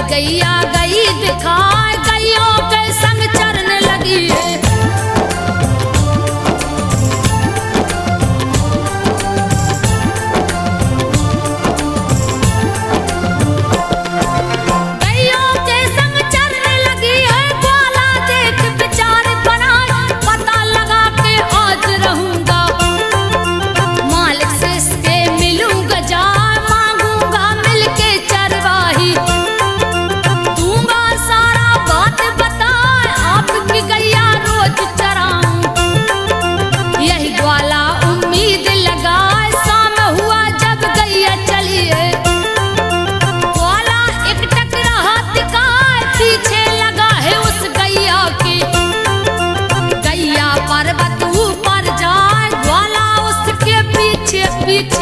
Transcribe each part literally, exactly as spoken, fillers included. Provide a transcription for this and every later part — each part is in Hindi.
गैया गई दिखाए गैयों के संग चरने लगी है। गैयों के संग चरने लगी है, ग्वाला देख विचार बना, पता लगा के आज रहूंगा, मालिक से इसके मिलूंगा, जा मांगूंगा मिलके चरवाही, दूंगा सारा बात बता, आपकी गैया रोज चराऊं। यही ग्वाला उम्मीद लगाए, शाम हुआ जब गैया चली है, ग्वाला एक टक रहा टिकाए, पीछे लगा है उस गैया के, गैया पर्वत ऊपर जाए, ग्वाला उसके पीछे पीछे।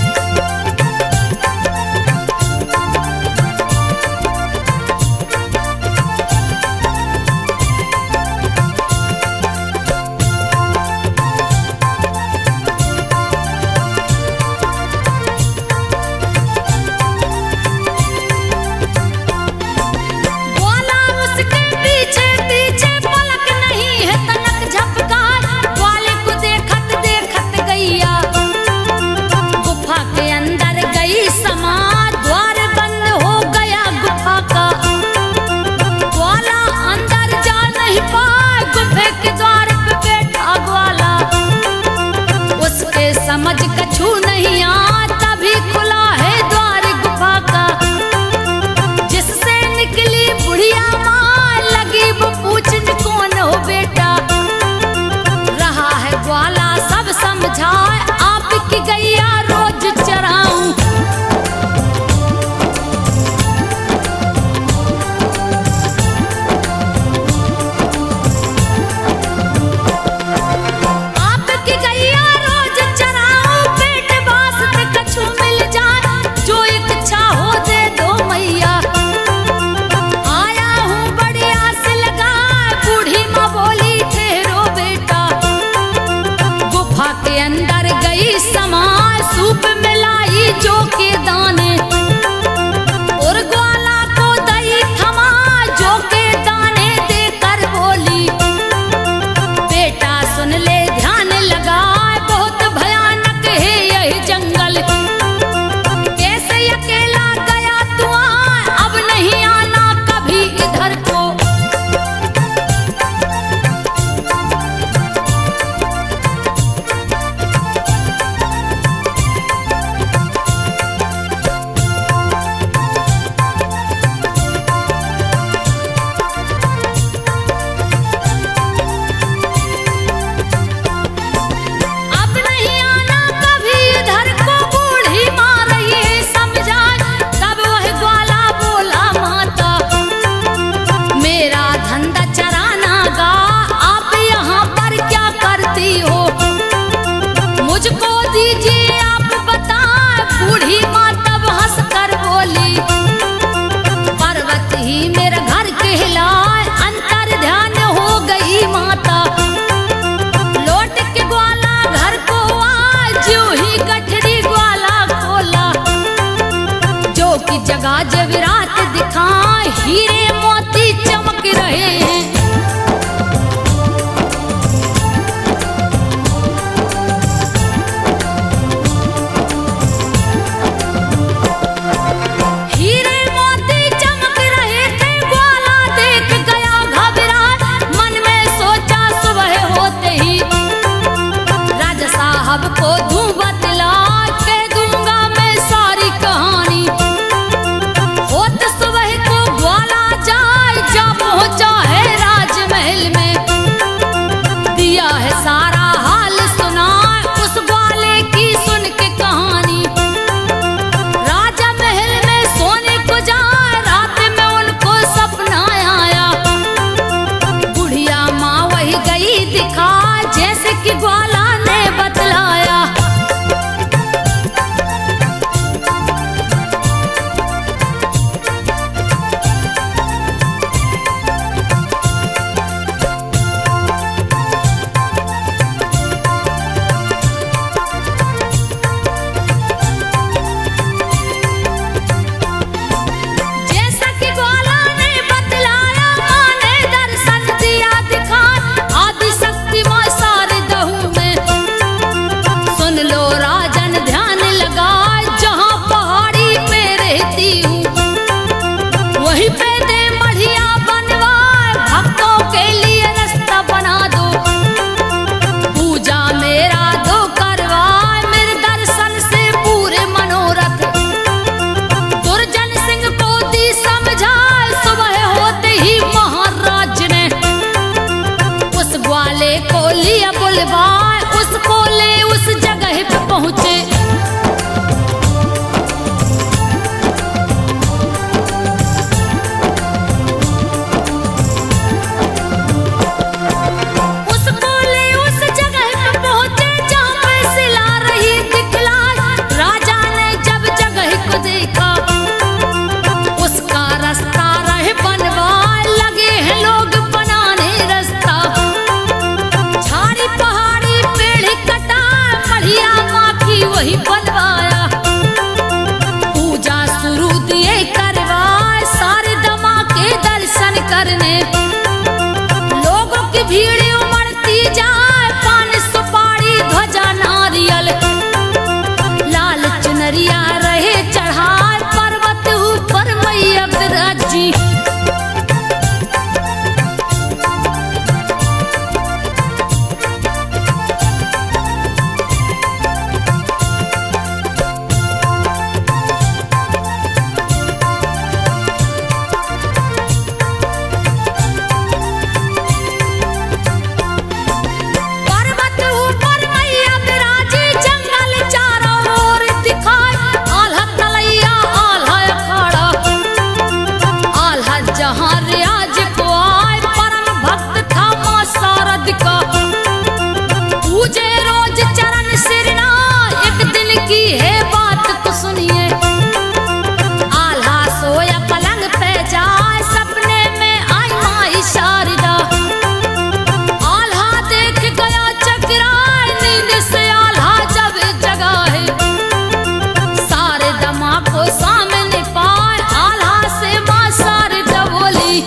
ग्वाला उसके पीछे पीछे, पलक नहीं है तनक झपकार, ग्वाले को देखत देखत गैया गुफा के अंदर गई समा, द्वार बंद हो गया गुफा का, ग्वाला अंदर जा नहीं पाए, गुफे के द्वार पे बैठा ग्वाला, उसके समझ कछु नहीं आ, तभी खुला है द्वार गुफा का, जिससे निकली बुढ़िया माँ, लगी वो पूछने कौन हो बेटा, रहा है ग्वाला सब समझाए, आपकी गैया रोज चराऊं। आपकी गैया रोज चराऊं, पेट वास्ते कछु मिल जाए, जो इच्छा हो दे दो मैया, आया हूँ बड़ी आस लगाए, बूढ़ी माँ बोली ठहरो बेटा, गुफा के अंदर गई समा, सूप मिलाई जो के दाने, और ग्वाला को दही थमा, जो के दाने देकर बोली, बेटा सुन ले ध्यान लगा, बहुत भयानक है यही जंगल, कैसे अकेला गया तू आ, अब नहीं आना कभी इधर को। अब नहीं आना कभी इधर को, बूढ़ी माँ रही है समझाए, तब वह ग्वाला बोला माता, मेरा धंधा चराना गा, आप यहाँ पर क्या करती हो, मुझको दीजिए आप बता, बूढ़ी माँ तब हंस कर बोली, पर्वत ही मेरा घर कहलाए, अंतर ध्यान हो गई माता, लौट के ग्वाला घर को आ, ज्यों ही गठरी ग्वाला खोला, जो की जगह जविरात दिखाए, हीरे मोती चमक रहे हैं, हीरे मोती चमक रहे थे, ग्वाला देख गया घबराए, मन में सोचा सुबह होते ही राजा साहब को दूं बतला, के दूंगा मैं सारी कहानी, हो में लोगों की भीड़ उमड़ती जाए, पान सुपारी ध्वजा नारियल लाल चुनरिया रहे चढ़ाए, पर्वत ऊपर मैया विराजी। की है बात तो सुनिए, आल्हा सोया पलंग पे जाए, सपने में आई माई शारदा। आल्हा देख गया चकराए, नींद से आल्हा जब जगा है, सारे दमा को सामने पाए, आल्हा से माँ शारदा बोली।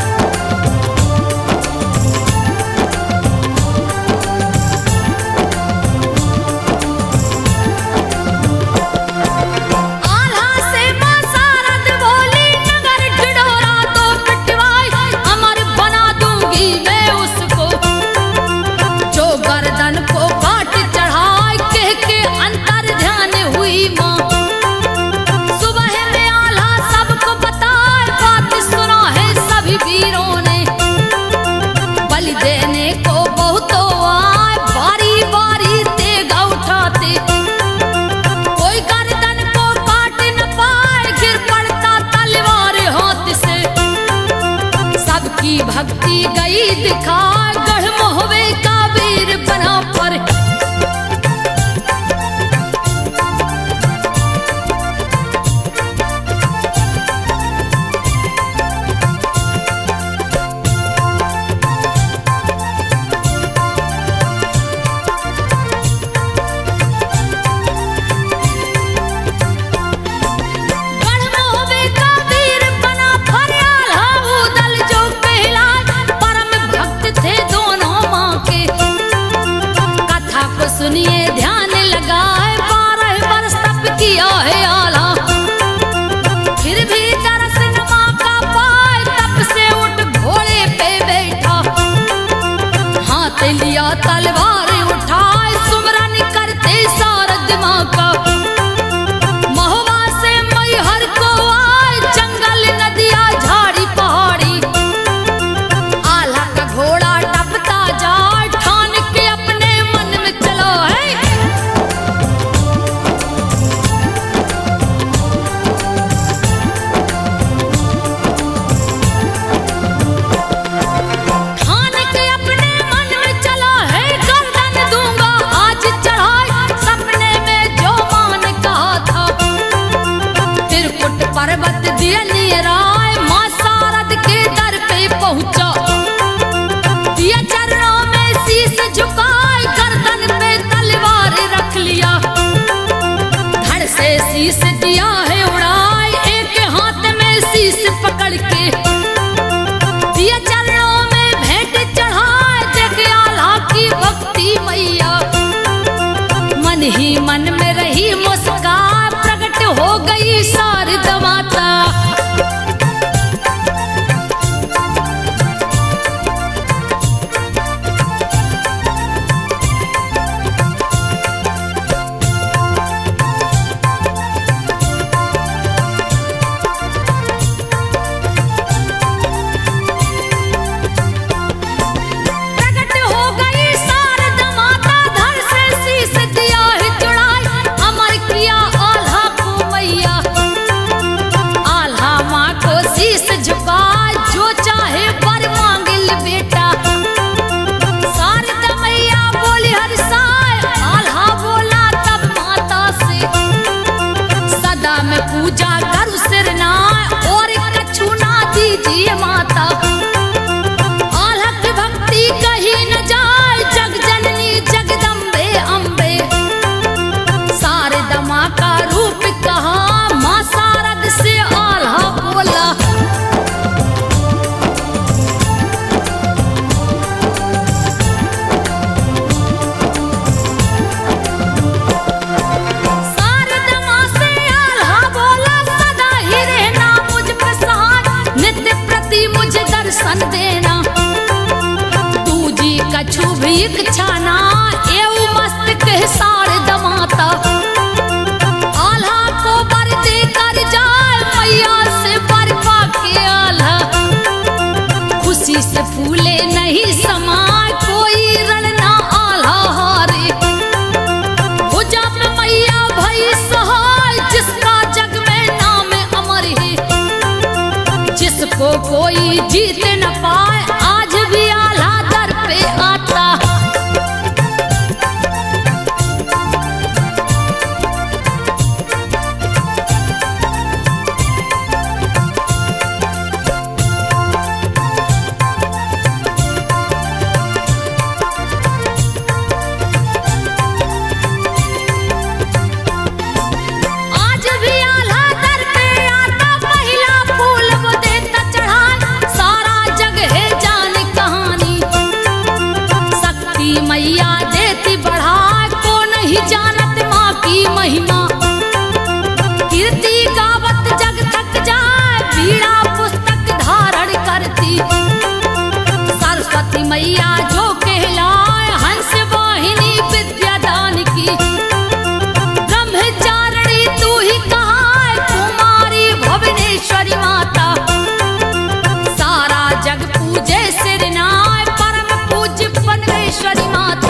वीरों ने बलि देने को बहुतों आए, बारी बारी तेगा उठाते, कोई गर्दन को काट न पाए, गिर पड़ता तलवार हाथ से। सबकी भक्ति गई दिखा, गढ़ मोहवे का वीर बना पर। सुनिए ध्यान लगाए, बारह वर्ष तप किया है आला, फिर भी तरस नमा का पाए, तप से उठ घोड़े पे बैठा, हाथ लिया तलवार उठाए, सुमरन करते सारद माँ का। महुआ से मैहर को आए, जंगल नदिया झाड़ी पहाड़ी, आल्हा का घोड़ा टपता जाए, ठान के अपने मन में चला है। ठान के अपने मन में चला है, गर्दन दूंगा आज चढ़ाए, सपने में जो मान कहा था, त्रिकुट पर्वत दिया निराए, माँ शारद के दर पे पहुंचा, दिया चरणों में शीश झुकाए, गर्दन पे तलवार रख लिया, धड़ से शीश दिया है उड़ाए, एक हाथ में शीश पकड़ के, दिया चरणों में भेंट चढ़ाए, देख आल्हा की भक्ति मैया, मन ही मन में रही मुस्कान, प्रकट हो गई शारदा माता। प्रकट हो गई शारदा माता, धड़ से शीश दिया है चढ़ाई, अमर किया आल्हा को मैया। आल्हा माँ को शीश झुका, जो चाहे वर मांगिल बेटा, शारदा मैया बोली हर्षाए, आल्हा बोला तब माता से, सदा में पूजा करूँ सिरनाए, और कछु ना दीजिए माता। आल्हा की भक्ति कहीं न जाए, जग जननी जगदम्बे अम्बे, शारदा माँ का रूप कहा, माँ शारद से आल्हा बोला। कछु भी इच्छा एऊ मस्त के सार दमाता आल्हा को बर दे कर जाए मैया से बरपा के आल्हा खुशी से फूले नहीं समाए कोई रण ना आल्हा हारे हो जा पे मैया भई सहाय जिसका जग में नाम अमर है जिसको कोई जीत न पाए आज भी आल्हा दर पे आता मैया देती बढ़ा को नहीं जानत माँ की महिमा कीर्ति गावत जग थक जाए पीड़ा पुस्तक धारण करती सरस्वती मैया जो कहलाए हंस वाहिनी विद्यादान की ब्रह्मचारिणी तू ही कहा कुमारी भुवनेश्वरी माता सारा जग पूजे सिरनाय परम पूज्य परमेश्वरी माता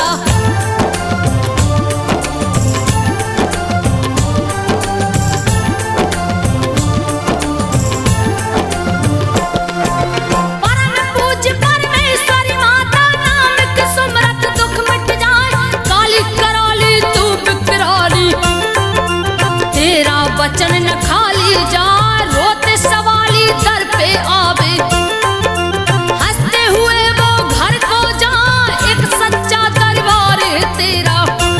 परम पूज्य परमेश्वरी माता नाम के सुमरत दुख मिट जाए काली कराली तू बिकराली तेरा वचन न खाली जाए रोते सवाली दर पे आवे हंसते हुए वो घर को जाए एक सच्चा दरबार तेरा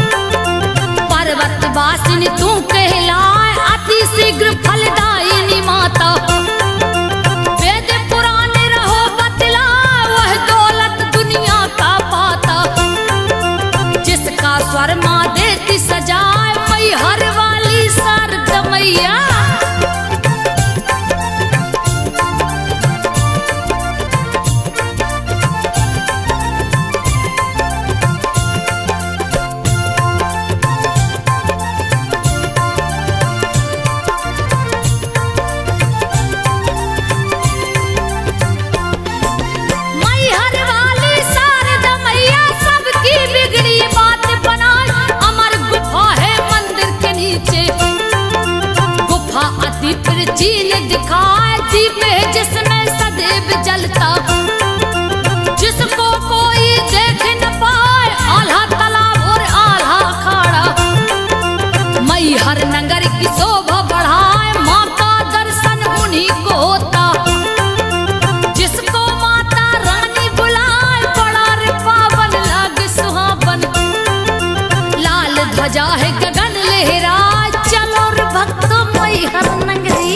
पर्वत वासिनी तू कहलाए अति शीघ्र फलदायिनी माता वेद पुराण रहो बतला वह दौलत दुनिया का पाता जिसका स्वर माँ देती सजाए मई हर वाली शारदा मैया मई हर वाली शारदा मैया सबकी बिगड़ी बात बनाए अमर गुफा है मंदिर के नीचे गुफा अति प्राचीन दिखाए दीप है जिसमें सदैव जलता जिसको कोई देख न पाए आल्हा तालाब और आल्हा अखाड़ा मई हर नगर की शोभा बढ़ाए माँ का दर्शन उन्हीं को होता जिसको माता रानी बुलाए बड़ा रे पावन लागे सुहावन लाल ध्वजा है गगन लहराए चलो रे भक्तों मई हर नगरी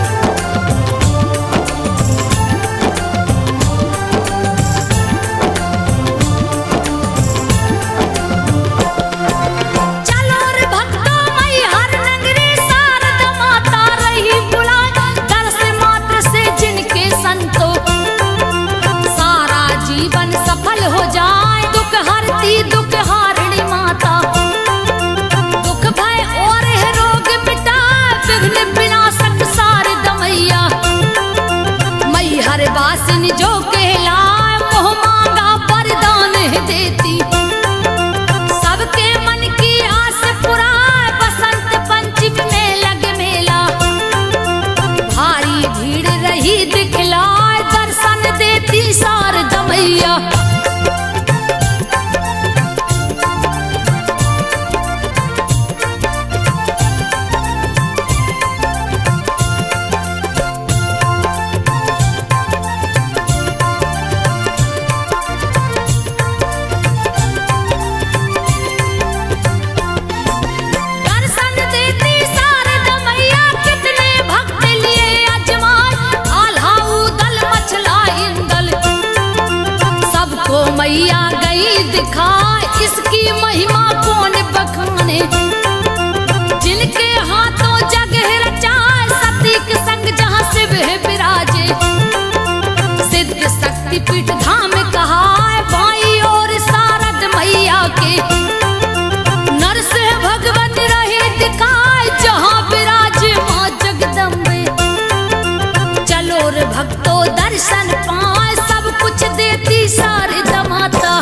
चलो रे भक्तों मई हर नगरी शारदा माता रही बुलाए दर्श मात्र से जिनके संतो सारा जीवन सफल हो जाए दुख हरती दुख हारिणी माता दुख भय और है रोग मिटाए विघ्न विनाशक शारदा मैया मई हर वासिनी जो कहलाए मोह मांगा वरदान है देती सबके मन की आस पुराए बसंत पंचमी में लगे मेला भारी भीड़ रही दिखलाए दर्शन देती शारदा मैया दर्शन देती शारदा मैया कितने भक्त लिए अजमाए आल्हा उदल मछला इंदल सबको मैया गई दिखा इसकी महिमा कौन बखाने जिनके हाथों जग रचाए सती के संग जहाँ शिव है विराजे सिद्ध शक्ति पीठ धाम कहा बाई और सा दर्शन पाए सब कुछ देती शारदा माता।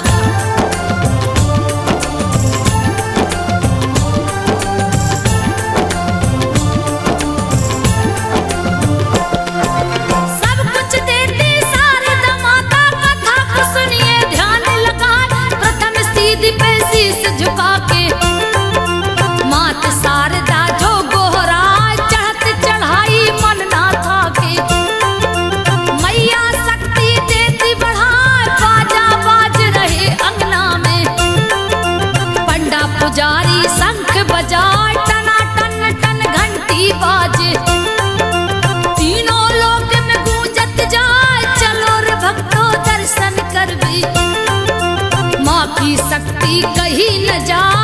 सब कुछ देती शारदा माता, कथा को सुनिए ध्यान लगाए, प्रथम सीधी पे शीश झुका के मात शारदा जो गोहराए, चढ़त चढ़ाई मन ना थाके। मैया शक्ति देती बढ़ाए, बाजा बाज रहे अंगना में, पंडा पुजारी शंख बजाए, टना टन टन घंटी बाजे, तीनों लोक में गूंजत जाए, चलो रे भक्तों दर्शन कर भी, माँ की शक्ति कहीं न जाए।